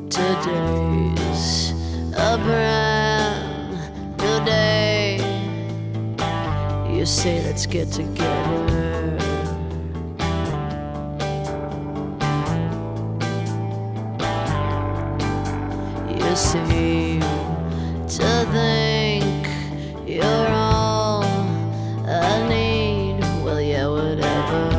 Today's a brand new day. You say let's get together. You seem to think you're all I need. Well, yeah, whatever.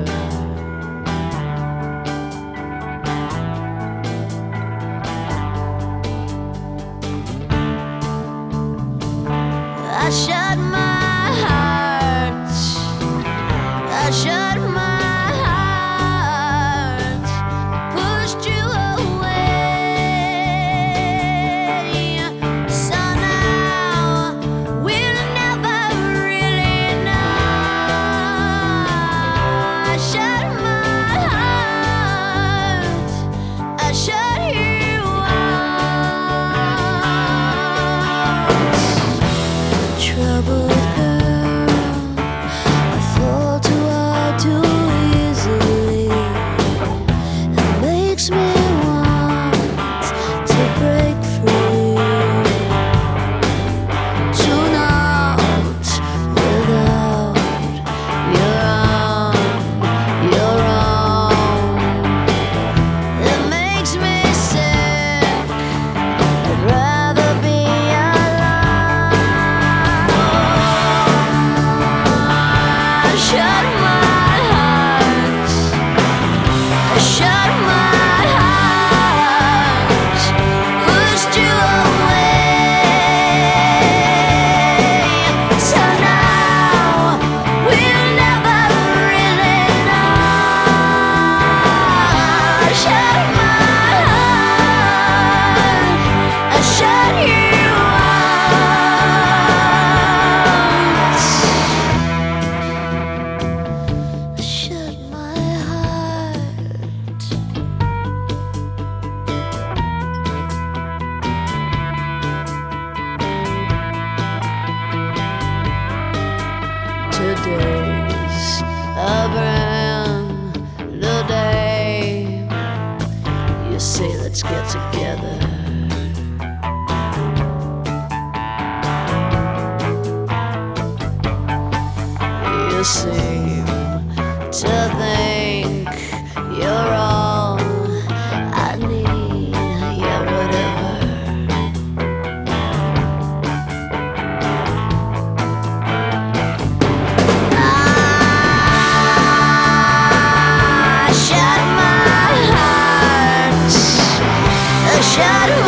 I shut my heart, I shut my heart, pushed you away. So now we'll never really know. I shut my heart, I shut you out. Troubled girl, I fall too hard too easily. It makes me want to break free. Tune out without your own. It makes me sick. I'd rather be shut my heart, I shut my heart, pushed you away. So now we'll never really know. I shut my heart, I shut you out. Shut my heart. Today's a brand new day. You say let's get together. You seem to think you're all I need. Yeah, whatever. I shut my heart, I shut